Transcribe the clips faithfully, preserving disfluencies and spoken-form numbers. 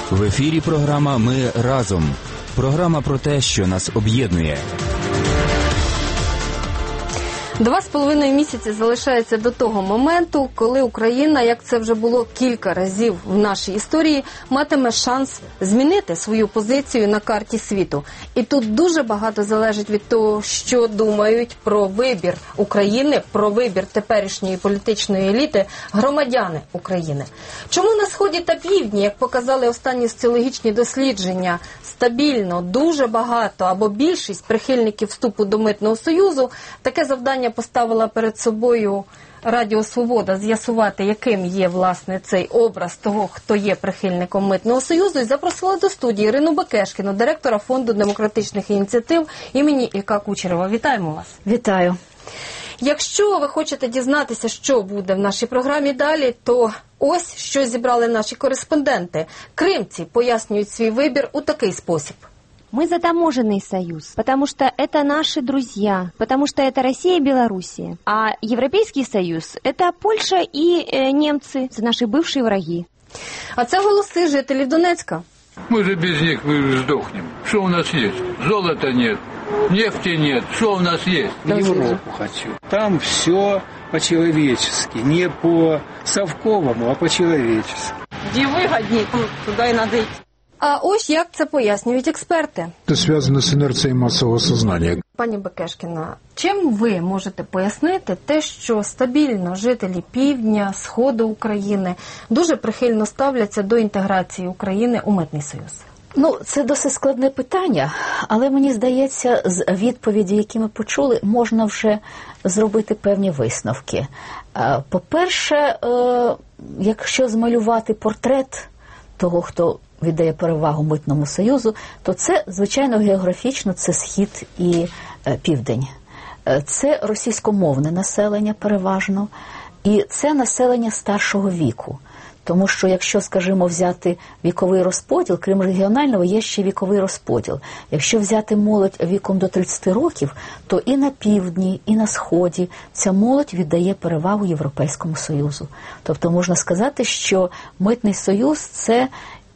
В ефірі програма «Ми разом». Програма про те, що нас об'єднує. Два з половиною місяці залишається до того моменту, коли Україна, як це вже було кілька разів в нашій історії, матиме шанс змінити свою позицію на карті світу. І тут дуже багато залежить від того, що думають про вибір України, про вибір теперішньої політичної еліти громадяни України. Чому на Сході та Півдні, як показали останні соціологічні дослідження, стабільно, дуже багато або більшість прихильників вступу до Митного Союзу, таке завдання поставила перед собою Радіо Свобода з'ясувати, яким є, власне, цей образ того, хто є прихильником Митного Союзу, і запросила до студії Ірину Бекешкіну, директора Фонду демократичних ініціатив імені Ілька Кучерєва. Вітаємо вас. Вітаю. Якщо ви хочете дізнатися, що буде в нашій програмі далі, то ось що зібрали наші кореспонденти. Кримці пояснюють свій вибір у такий спосіб. Мы за таможенный союз, потому что это наши друзья, потому что это Россия и Белоруссия. А Европейский союз – это Польша и э, немцы, это наши бывшие враги. А це голоси жителів Донецька. Мы же без них сдохнем. Что у нас есть? Золота нет, нефти нет. Что у нас есть? В Европу хочу. Там все по-человечески, не по-совковому, а по-человечески. Где выгоднее, туда и надо идти. А ось як це пояснюють експерти. Це зв'язано з інерцією масового сознання. Пані Бекешкіна, чим ви можете пояснити те, що стабільно жителі Півдня, Сходу України дуже прихильно ставляться до інтеграції України у Митний Союз? Ну, це досить складне питання, але мені здається, з відповіді, які ми почули, можна вже зробити певні висновки. По-перше, якщо змалювати портрет того, хто віддає перевагу Митному Союзу, то це, звичайно, географічно, це Схід і е, Південь. Е, це російськомовне населення переважно, і це населення старшого віку. Тому що, якщо, скажімо, взяти віковий розподіл, крім регіонального, є ще віковий розподіл. Якщо взяти молодь віком до тридцяти років, то і на Півдні, і на Сході ця молодь віддає перевагу Європейському Союзу. Тобто можна сказати, що Митний Союз – це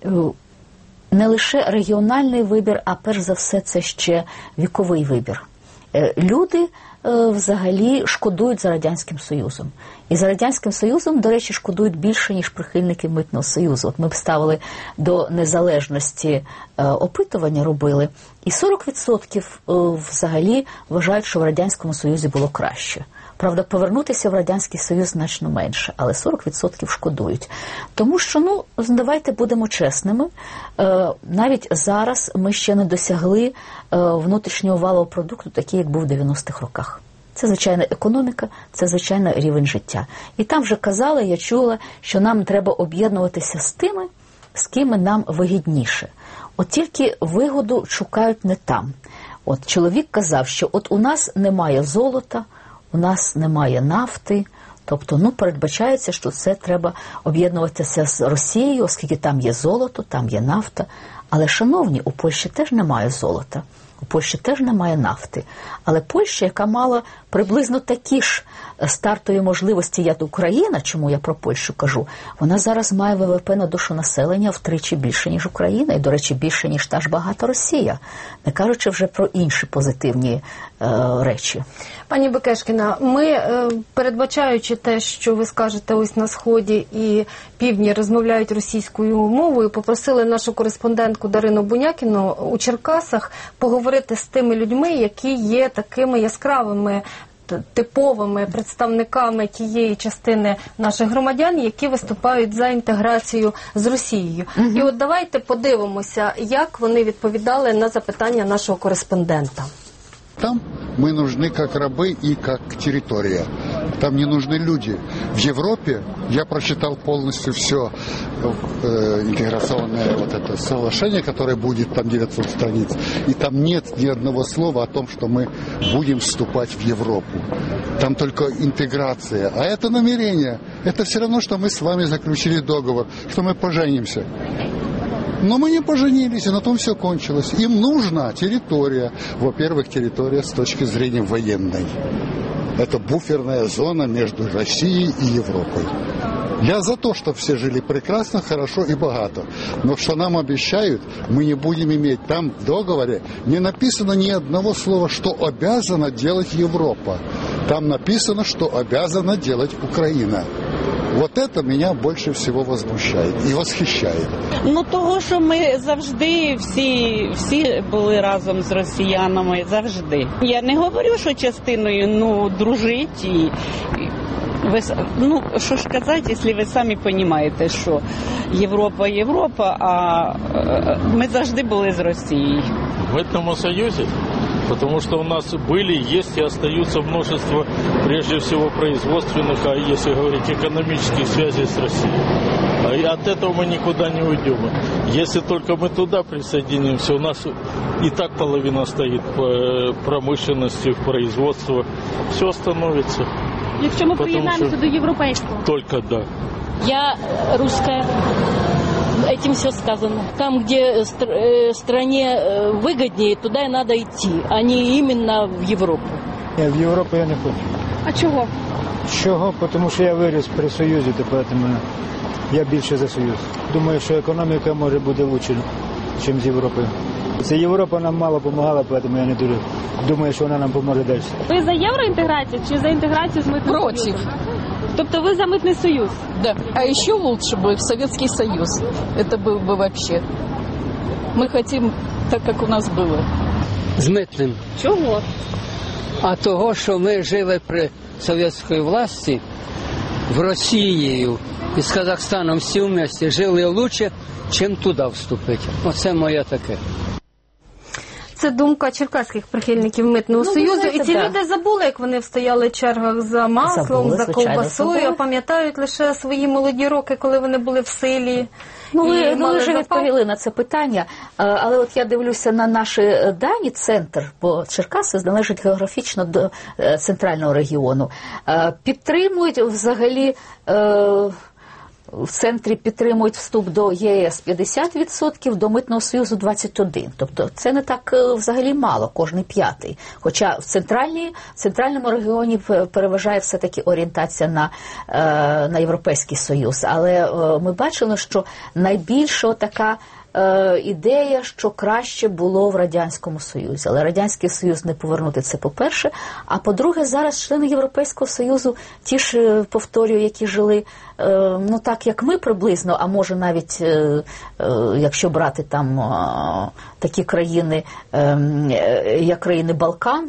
не лише регіональний вибір, а перш за все це ще віковий вибір. Люди взагалі шкодують за Радянським Союзом. І за Радянським Союзом, до речі, шкодують більше, ніж прихильники Митного Союзу. От ми б ставили до незалежності опитування, робили, і сорок відсотків взагалі вважають, що в Радянському Союзі було краще. Правда, повернутися в Радянський Союз значно менше, але сорок відсотків шкодують. Тому що, ну, давайте будемо чесними, навіть зараз ми ще не досягли внутрішнього валового продукту, такий, як був в дев'яностих роках. Це, звичайно, економіка, це, звичайно, рівень життя. І там вже казали, я чула, що нам треба об'єднуватися з тими, з ким нам вигідніше. От тільки вигоду шукають не там. От чоловік казав, що от у нас немає золота, у нас немає нафти, тобто, ну, передбачається, що це треба об'єднуватися з Росією, оскільки там є золото, там є нафта. Але, шановні, у Польщі теж немає золота, у Польщі теж немає нафти. Але Польща, яка мала приблизно такі ж стартові можливості, як Україна, чому я про Польщу кажу, вона зараз має ВВП на душу населення втричі більше, ніж Україна, і, до речі, більше, ніж та ж багата Росія, не кажучи вже про інші позитивні е, речі. Пані Бекешкіна, ми, е, передбачаючи те, що ви скажете ось на Сході і Півдні розмовляють російською мовою, попросили нашу кореспондентку Дарину Бунякіну у Черкасах поговорити з тими людьми, які є такими яскравими, типовими представниками тієї частини наших громадян, які виступають за інтеграцію з Росією. Угу. І от давайте подивимося, як вони відповідали на запитання нашого кореспондента. Там мы нужны как рабы и как территория. Там не нужны люди. В Европе я прочитал полностью все э, интеграционное вот это соглашение, которое будет, там девятьсот страниц. И там нет ни одного слова о том, что мы будем вступать в Европу. Там только интеграция. А это намерение. Это все равно, что мы с вами заключили договор, что мы поженимся. Но мы не поженились, и на том все кончилось. Им нужна территория. Во-первых, территория с точки зрения военной. Это буферная зона между Россией и Европой. Я за то, чтобы все жили прекрасно, хорошо и богато. Но что нам обещают, мы не будем иметь. Там в договоре не написано ни одного слова, что обязана делать Европа. Там написано, что обязана делать Украина. Вот это меня больше всего возмущает і восхищає. Ну, того, що ми завжди всі, всі були разом з росіянами, завжди. Я не говорю, що частиною, ну, дружить і... Ви, ну, що ж казати, якщо ви самі розумієте, що Європа – Європа, а ми завжди були з Росією. В этом союзе, потому что у нас были, есть и остаются множество, прежде всего, производственных, а если говорить, экономических связей с Россией. И от этого мы никуда не уйдем. Если только мы туда присоединимся, у нас и так половина стоит по промышленности, в производстве, все остановится. Якщо ми приєднаємося до європейського? Только да. Я русская. Этим все сказано. Там, где стране выгоднее, туда и надо идти, а не именно в Европу. Ні, в Європу я не хочу. А чого? Чого? Тому що я виріс при Союзі, то тому я більше за Союз. Думаю, що економіка може бути краще, ніж з Європою. Це Європа нам мало допомагала, тому я не дуже думаю, що вона нам допоможе далі. Ви за євроінтеграцію чи за інтеграцію з митним Против. союзом? Тобто ви за митний союз? Да. А еще лучше бы в Советский Союз. Это был бы вообще. Мы хотим так, как у нас было. З митним. Чого? А того, що ми жили при совєтській власті в Росії і з Казахстаном всі вместе жили лучше, чим туди вступити. Оце моє таке. Це думка черкаських прихильників Митного ну, Союзу. знаєте, І ці да. люди забули, як вони встояли в чергах за маслом, забули, за звичайно, ковбасою, забули. а пам'ятають лише свої молоді роки, коли вони були в силі. Ну, ви, ну, ви вже запал. відповіли на це питання, але от я дивлюся на наші дані, центр, бо Черкаси належить географічно до центрального регіону. Підтримують взагалі... В центрі підтримують вступ до ЄС п'ятдесят відсотків, до Митного Союзу двадцять один відсоток. Тобто це не так взагалі мало, кожний п'ятий. Хоча в центральній, в центральному регіоні переважає все-таки орієнтація на, на Європейський Союз. Але ми бачили, що найбільша така ідея, що краще було в Радянському Союзі. Але Радянський Союз не повернути, це по-перше. А по-друге, зараз члени Європейського Союзу, ті ж, повторюю, які жили, ну так, як ми приблизно, а може навіть, якщо брати там такі країни, як країни Балкан,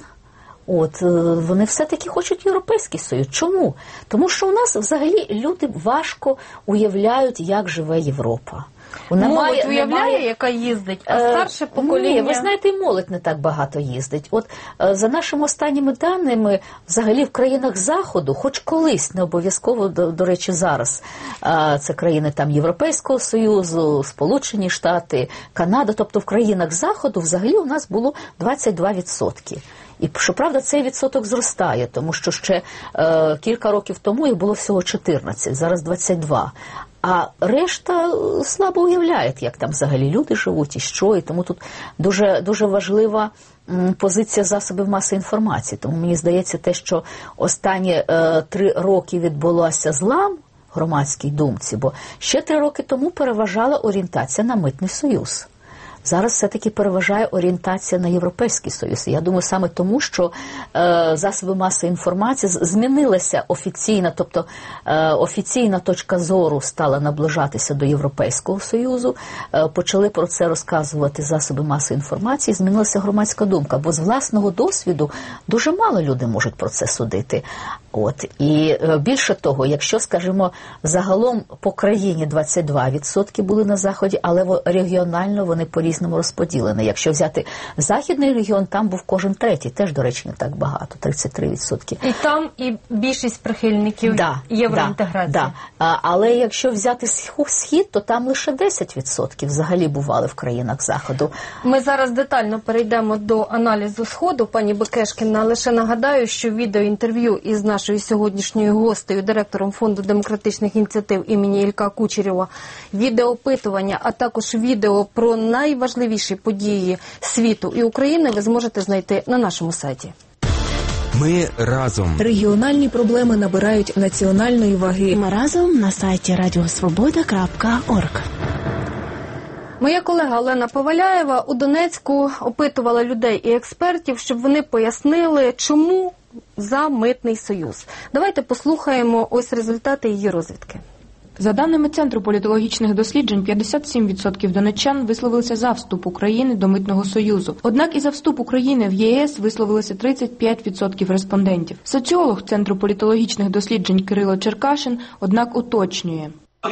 от, вони все-таки хочуть Європейський Союз. Чому? Тому що у нас взагалі люди важко уявляють, як живе Європа. Вона молодь уявляє, немає... яка їздить, а старше покоління... Ні, ви знаєте, і молодь не так багато їздить. От за нашими останніми даними, взагалі в країнах Заходу, хоч колись, не обов'язково, до, до речі, зараз, це країни там Європейського Союзу, Сполучені Штати, Канада, тобто в країнах Заходу взагалі у нас було двадцять два відсотки. І, щоправда, цей відсоток зростає, тому що ще е, кілька років тому їх було всього чотирнадцять, зараз двадцять два. А решта слабо уявляє, як там взагалі люди живуть і що. І тому тут дуже, дуже важлива м, позиція засобів масової інформації. Тому мені здається, те, що останні е, три роки відбулося злам в громадській думці, бо ще три роки тому переважала орієнтація на Митний Союз. Зараз все-таки переважає орієнтація на Європейський Союз. Я думаю, саме тому, що е, засоби масової інформації змінилася офіційна, тобто е, офіційна точка зору стала наближатися до Європейського Союзу, е, почали про це розказувати засоби масової інформації, змінилася громадська думка, бо з власного досвіду дуже мало людей можуть про це судити. От. І е, більше того, якщо, скажімо, загалом по країні двадцять два відсотки були на Заході, але регіонально вони по-різному розподілені. Якщо взяти Західний регіон, там був кожен третій, теж, до речі, не так багато, тридцять три відсотки. І там і більшість прихильників да, євроінтеграції. Да, да. Але якщо взяти Схід, то там лише десять відсотків взагалі бували в країнах Заходу. Ми зараз детально перейдемо до аналізу Сходу, пані Бекешкіна. Лише нагадаю, що відеоінтерв'ю із нашою сьогоднішньою гостею, директором Фонду демократичних ініціатив імені Ілька Кучерєва, відеоопитування, а також відео про найважливіші події світу і України ви зможете знайти на нашому сайті. Ми разом. Регіональні проблеми набирають національної ваги. Ми разом на сайті радіосвобода крапка орг. Моя колега Олена Поваляєва у Донецьку опитувала людей і експертів, щоб вони пояснили, чому за митний союз. Давайте послухаємо ось результати її розвідки. За даними Центру політологічних досліджень, п'ятдесят сім відсотків донеччан висловилися за вступ України до Митного союзу. Однак і за вступ України в ЄС висловилися тридцять п'ять відсотків респондентів. Соціолог Центру політологічних досліджень Кирило Черкашин, однак, уточнює.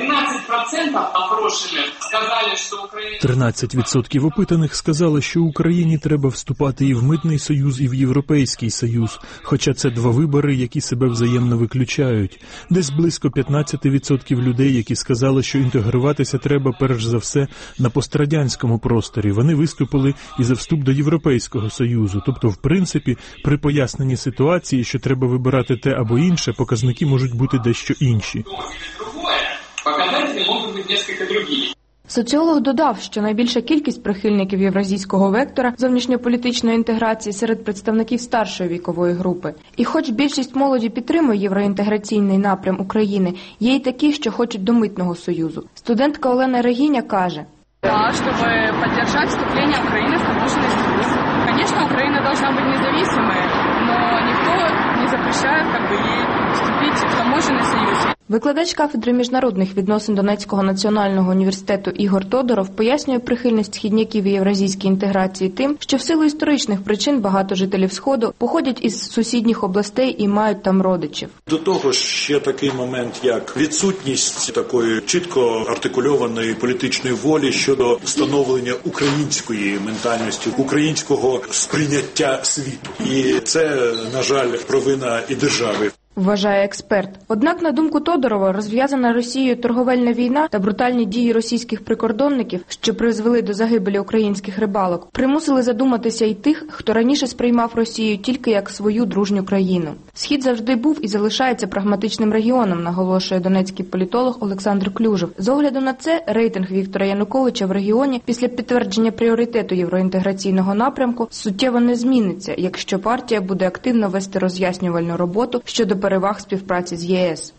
тринадцять відсотків опитаних сказали, що Україні треба вступати і в Митний союз, і в Європейський союз, хоча це два вибори, які себе взаємно виключають. Десь близько п'ятнадцять відсотків людей, які сказали, що інтегруватися треба перш за все на пострадянському просторі. Вони виступили і за вступ до Європейського союзу. Тобто, в принципі, при поясненні ситуації, що треба вибирати те або інше, показники можуть бути дещо інші. Показатели можуть бути кілька інших. Соціолог додав, що найбільша кількість прихильників євразійського вектора зовнішньополітичної інтеграції серед представників старшої вікової групи. І хоч більшість молоді підтримує євроінтеграційний напрям України, є й такі, що хочуть до Митного союзу. Студентка Олена Регіня каже: Да, щоб підтримати вступлення України в таможенний союз. Звісно, Україна повинна бути незалежною, але ніхто не запрещає как бы, їй вступити в таможенний союз. Викладач кафедри міжнародних відносин Донецького національного університету Ігор Тодоров пояснює прихильність східняків і євразійській інтеграції тим, що в силу історичних причин багато жителів Сходу походять із сусідніх областей і мають там родичів. До того ж ще такий момент, як відсутність такої чітко артикульованої політичної волі щодо встановлення української ментальності, українського сприйняття світу. І це, на жаль, провина і держави. Вважає експерт. Однак, на думку Тодорова, розв'язана Росією торговельна війна та брутальні дії російських прикордонників, що призвели до загибелі українських рибалок, примусили задуматися й тих, хто раніше сприймав Росію тільки як свою дружню країну. Схід завжди був і залишається прагматичним регіоном, наголошує донецький політолог Олександр Клюжев. З огляду на це, рейтинг Віктора Януковича в регіоні після підтвердження пріоритету євроінтеграційного напрямку суттєво не зміниться, якщо партія буде активно вести роз'яснювальну роботу щодо переваг співпраці з ЄС.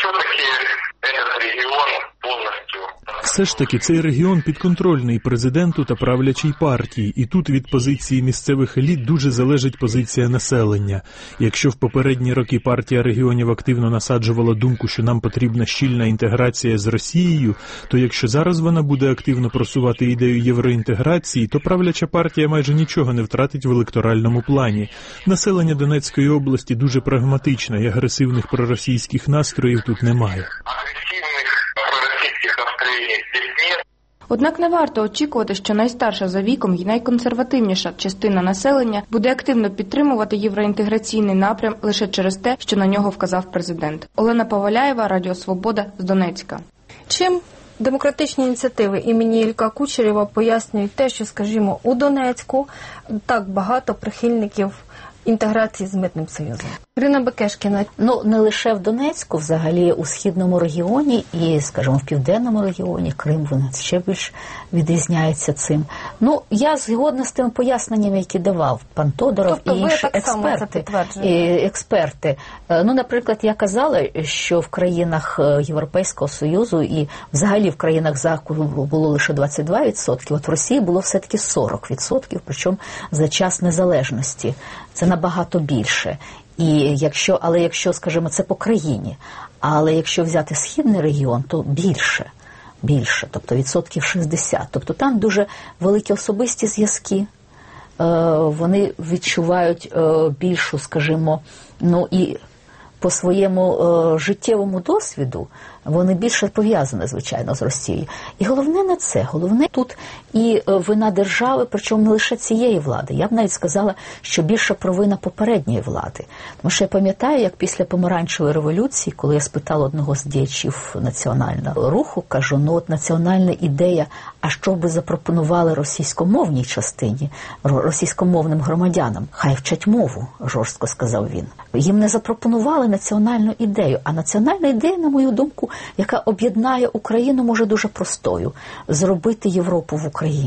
Все ж таки, цей регіон підконтрольний президенту та правлячій партії, і тут від позиції місцевих еліт дуже залежить позиція населення. Якщо в попередні роки партія регіонів активно насаджувала думку, що нам потрібна щільна інтеграція з Росією, то якщо зараз вона буде активно просувати ідею євроінтеграції, то правляча партія майже нічого не втратить в електоральному плані. Населення Донецької області дуже прагматичне, і агресивних проросійських настроїв тут немає. Однак не варто очікувати, що найстарша за віком і найконсервативніша частина населення буде активно підтримувати євроінтеграційний напрям лише через те, що на нього вказав президент. Олена Поваляєва, Радіо Свобода, з Донецька. Чим демократичні ініціативи імені Ілька Кучерєва пояснюють те, що, скажімо, у Донецьку так багато прихильників інтеграції з Митним союзом? Ірина Бекешкіна. Ну, не лише в Донецьку, взагалі у східному регіоні і, скажімо, в південному регіоні, Крим, він ще більш відрізняється цим. Ну, я згодна з тими поясненнями, які давав пан Тодоров тобто, і інші експерти. І експерти. Ну, наприклад, я казала, що в країнах Європейського Союзу і взагалі в країнах Заходу було лише двадцять два відсотки, от в Росії було все-таки сорок відсотків, причому за час незалежності. Це набагато більше. І якщо, але якщо, скажімо, це по країні, але якщо взяти східний регіон, то більше, більше, тобто відсотків шістдесят. Тобто там дуже великі особисті зв'язки, вони відчувають більшу, скажімо, ну і по своєму життєвому досвіду вони більше пов'язані, звичайно, з Росією. І головне не це. Головне тут і вина держави, причому не лише цієї влади. Я б навіть сказала, що більше провина попередньої влади. Тому що я пам'ятаю, як після Помаранчевої революції, коли я спитала одного з діячів національного руху, кажу, ну от національна ідея, а що би запропонували російськомовній частині, російськомовним громадянам? Хай вчать мову, жорстко сказав він. Їм не запропонували національну ідею, а національна ідея, на мою думку, яка об'єднає Україну, може дуже простою – зробити Європу в Україні.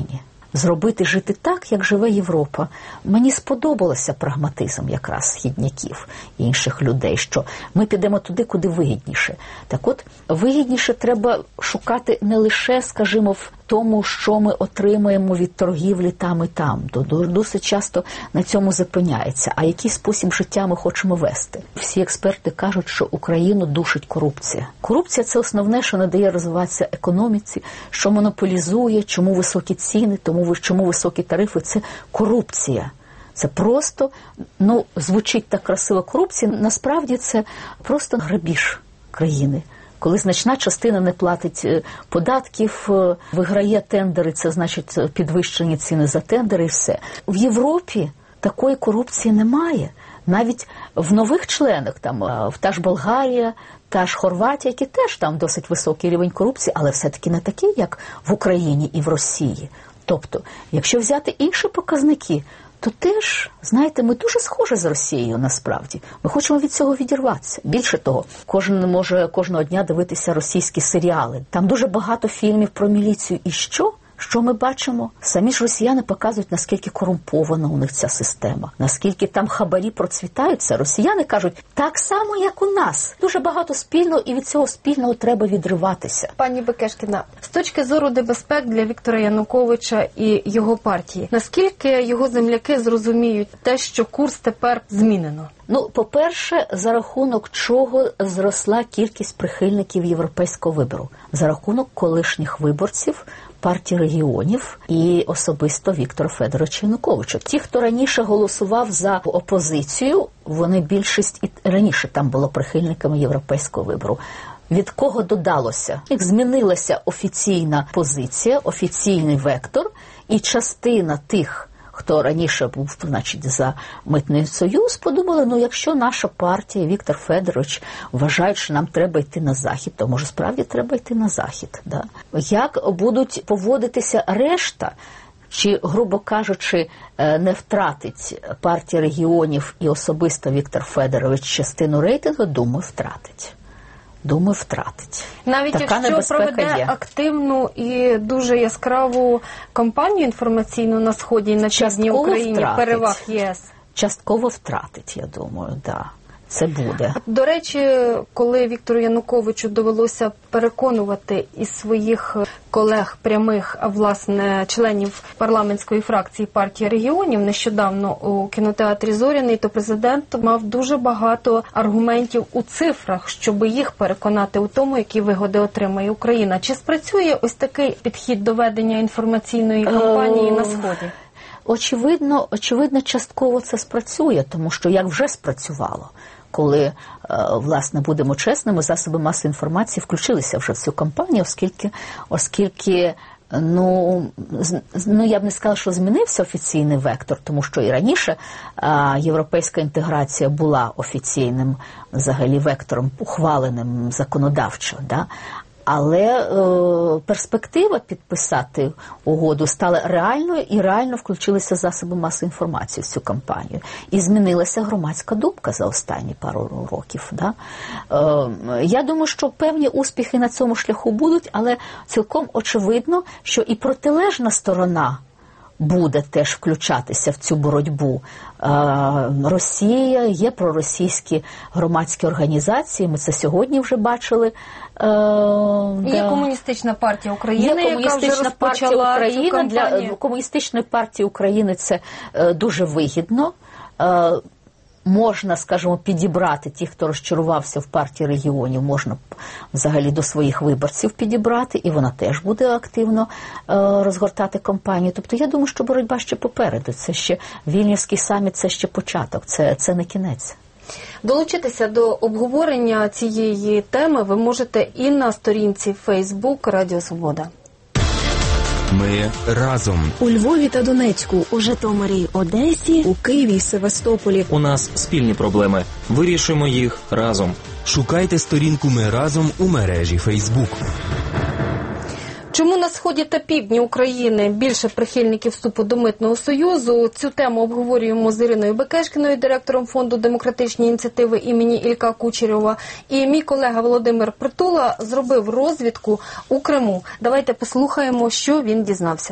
зробити жити так, як живе Європа. Мені сподобалося прагматизм якраз східняків і інших людей, що ми підемо туди, куди вигідніше. Так от, вигідніше треба шукати не лише, скажімо, в тому, що ми отримаємо від торгівлі там і там. Досить часто на цьому зупиняється. А який спосіб життя ми хочемо вести? Всі експерти кажуть, що Україну душить корупція. Корупція – це основне, що не дає розвиватися економіці, що монополізує, чому високі ціни, тому чому високі тарифи – це корупція. Це просто, ну, звучить так красиво корупція, насправді це просто грабіж країни. Коли значна частина не платить податків, виграє тендери, це значить підвищені ціни за тендери і все. В Європі такої корупції немає. Навіть в нових членах, там, в та ж Болгарія, та ж Хорватія, які теж там досить високий рівень корупції, але все-таки не такий, як в Україні і в Росії. Тобто, якщо взяти інші показники, то теж, знаєте, ми дуже схожі з Росією насправді. Ми хочемо від цього відірватися. Більше того, кожен може кожного дня дивитися російські серіали. Там дуже багато фільмів про міліцію. І що? Що ми бачимо? Самі ж росіяни показують, наскільки корумпована у них ця система, наскільки там хабарі процвітаються. Росіяни кажуть, так само, як у нас. Дуже багато спільного, і від цього спільного треба відриватися. Пані Бекешкіна, з точки зору небезпек для Віктора Януковича і його партії, наскільки його земляки зрозуміють те, що курс тепер змінено? Ну, по-перше, за рахунок чого зросла кількість прихильників європейського вибору? За рахунок колишніх виборців партії регіонів і особисто Віктора Федоровича Януковича. Ті, хто раніше голосував за опозицію, вони більшість і раніше там було прихильниками європейського вибору. Від кого додалося? Як змінилася офіційна позиція, офіційний вектор, і частина тих, хто раніше був, значить, за Митний союз, подумали, ну, якщо наша партія, Віктор Федорович, вважають, що нам треба йти на Захід, то, може, справді треба йти на Захід. Да? Як будуть поводитися решта, чи, грубо кажучи, не втратить партія регіонів і особисто Віктор Федорович частину рейтингу, думаю, втратить. Думаю, втратить. Навіть така якщо проведе є. активну і дуже яскраву кампанію інформаційну на Сході і на півдні України, переваг ЄС. Частково втратить, я думаю, так. Да. Це буде. До речі, коли Віктору Януковичу довелося переконувати із своїх колег прямих, а власне членів парламентської фракції партії регіонів нещодавно у кінотеатрі «Зоряний», то президент мав дуже багато аргументів у цифрах, щоб їх переконати у тому, які вигоди отримає Україна. Чи спрацює ось такий підхід до ведення інформаційної кампанії на Сході? Очевидно, очевидно, частково це спрацює, тому що як вже спрацювало. Коли, власне, будемо чесними, засоби масової інформації включилися вже в цю кампанію, оскільки, оскільки ну, ну, я б не сказала, що змінився офіційний вектор, тому що і раніше а, європейська інтеграція була офіційним, взагалі, вектором, ухваленим законодавчо, да? Але е, перспектива підписати угоду стала реальною, і реально включилися засоби масової інформації в цю кампанію. І змінилася громадська думка за останні пару років. Да? Е, я думаю, що певні успіхи на цьому шляху будуть, але цілком очевидно, що і протилежна сторона буде теж включатися в цю боротьбу. Росія, є проросійські громадські організації, ми це сьогодні вже бачили. Є да. Комуністична партія України, є комуністична яка вже партія України. Для комуністичної партії України це дуже вигідно. Можна, скажімо, підібрати тих, хто розчарувався в партії регіонів, можна взагалі до своїх виборців підібрати, і вона теж буде активно е, розгортати кампанію. Тобто я думаю, що боротьба ще попереду. Це ще Вільнюський саміт, це ще початок, це, це не кінець. Долучитися до обговорення цієї теми ви можете і на сторінці Facebook Радіо Свобода. Ми разом. У Львові та Донецьку, у Житомирі, Одесі, у Києві, Севастополі. У нас спільні проблеми. Вирішуємо їх разом. Шукайте сторінку «Ми разом» у мережі Facebook. Чому на Сході та Півдні України більше прихильників вступу до Митного Союзу? Цю тему обговорюємо з Іриною Бекешкіною, директором фонду «Демократичні ініціативи» імені Ілька Кучерєва. І мій колега Володимир Притула зробив розвідку у Криму. Давайте послухаємо, що він дізнався.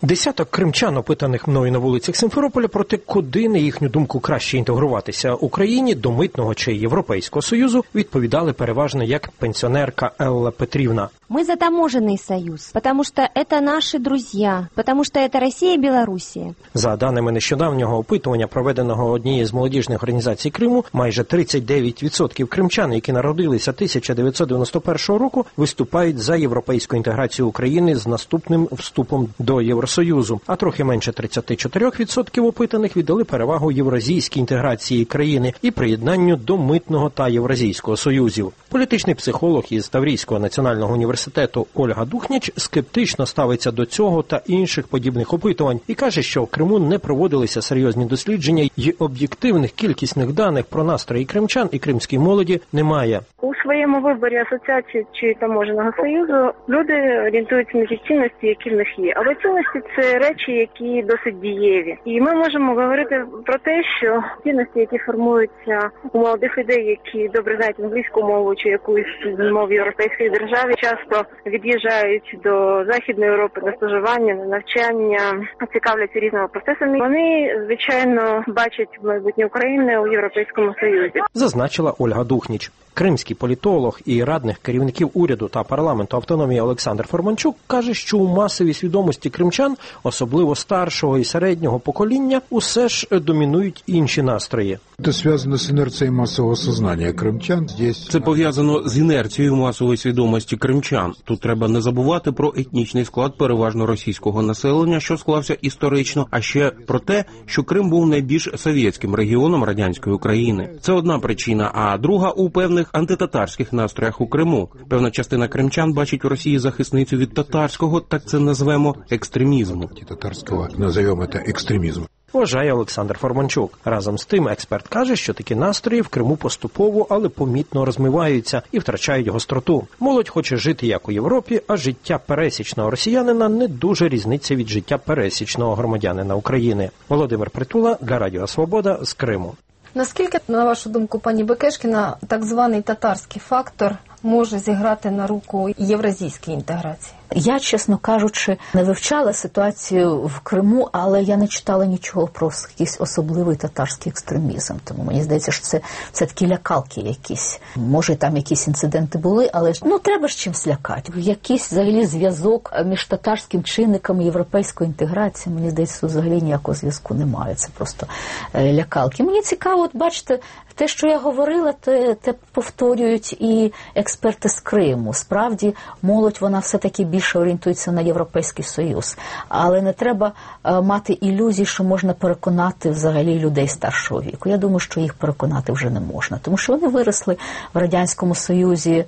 Десяток кримчан, опитаних мною на вулицях Симферополя, про те, куди, на їхню думку, краще інтегруватися Україні, до Митного чи Європейського Союзу, відповідали переважно як пенсіонерка Елла Петрівна. Мы за таможенный союз, потому что это наши друзья, потому что это Россия и Белоруссия. За даними нещодавнього опитування, проведеного однією з молодіжних організацій Криму, майже тридцять дев'ять відсотків кримчан, які народилися тисяча дев'ятсот дев'яносто першого року, виступають за європейську інтеграцію України з наступним вступом до Євросоюзу, а трохи менше тридцять чотири відсотків опитаних віддали перевагу євразійській інтеграції країни і приєднанню до Митного та Євразійського союзів. Політичний психолог із Таврійського національного університету Ольга Духняч скептично ставиться до цього та інших подібних опитувань і каже, що в Криму не проводилися серйозні дослідження і об'єктивних кількісних даних про настрої кримчан і кримській молоді немає. У своєму виборі асоціації чи таможенного союзу люди орієнтуються на ті цінності, які в них є. Але цінності – це речі, які досить дієві. І ми можемо говорити про те, що цінності, які формуються у молодих людей, які добре знають англійську мову чи якусь мову європейської держави, часто від'їжджають до Західної Європи на стажування, на навчання, цікавляться різними процесами. Вони, звичайно, бачать майбутнє України у Європейському Союзі. Зазначила Ольга Духніч. Кримський політолог і радник керівників уряду та парламенту автономії Олександр Форманчук каже, що у масовій свідомості кримчан, особливо старшого і середнього покоління, усе ж домінують інші настрої. Це зв'язано з інерцією масового сознання кримчан. Це пов'язано з інерцією масової свідомості кримчан. Тут треба не забувати про етнічний склад переважно російського населення, що склався історично, а ще про те, що Крим був найбільш совєтським регіоном радянської України. Це одна причина, а друга у певних антитатарських настроях у Криму. Певна частина кримчан бачить у Росії захисницю від татарського, так це назвемо, екстремізму. Татарського називаємо це екстремізм. Вважає Олександр Форманчук. Разом з тим, експерт каже, що такі настрої в Криму поступово, але помітно розмиваються і втрачають гостроту. Молодь хоче жити як у Європі, а життя пересічного росіянина не дуже різниться від життя пересічного громадянина України. Володимир Притула для Радіо Свобода з Криму. Наскільки, на вашу думку, пані Бекешкіна, так званий татарський фактор може зіграти на руку євразійській інтеграції? Я, чесно кажучи, не вивчала ситуацію в Криму, але я не читала нічого про якийсь особливий татарський екстремізм. Тому мені здається, що це, це такі лякалки якісь. Може, там якісь інциденти були, але ну треба ж чимсь лякати. Якийсь взагалі зв'язок між татарським чинником і європейською інтеграцією, мені здається, взагалі ніякого зв'язку немає. Це просто е, лякалки. Мені цікаво, от бачите, те, що я говорила, те, те повторюють і експерти з Криму. Справді, молодь, вона все-таки більше орієнтується на Європейський Союз. Але не треба е, мати ілюзій, що можна переконати взагалі людей старшого віку. Я думаю, що їх переконати вже не можна. Тому що вони виросли в Радянському Союзі,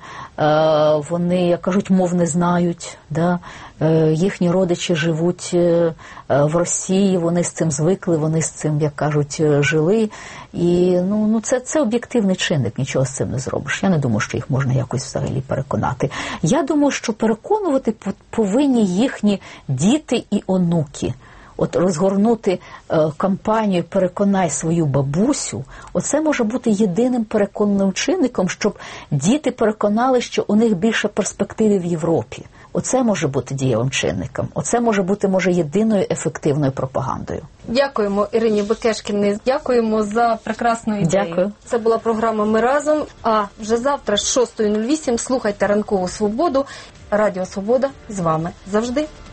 е, вони, як кажуть, мов не знають, да? е, їхні родичі живуть е, в Росії, вони з цим звикли, вони з цим, як кажуть, жили. І ну, ну це, це об'єктивний чинник, нічого з цим не зробиш. Я не думаю, що їх можна якось взагалі переконати. Я думаю, що переконувати повинні їхні діти і онуки. От розгорнути е, кампанію «Переконай свою бабусю», оце може бути єдиним переконаним чинником, щоб діти переконали, що у них більше перспективи в Європі. Оце може бути дієвим чинником. Оце може бути, може, єдиною ефективною пропагандою. Дякуємо Ірині Бекешкіній. Дякуємо за прекрасну ідею. Дякую. Це була програма «Ми разом». А вже завтра з шостої нуль вісім слухайте «Ранкову свободу». Радіо Свобода з вами завжди.